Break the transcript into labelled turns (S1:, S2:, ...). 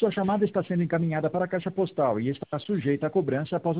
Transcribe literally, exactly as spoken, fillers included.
S1: Sua chamada está sendo encaminhada para a caixa postal e está sujeita a cobrança após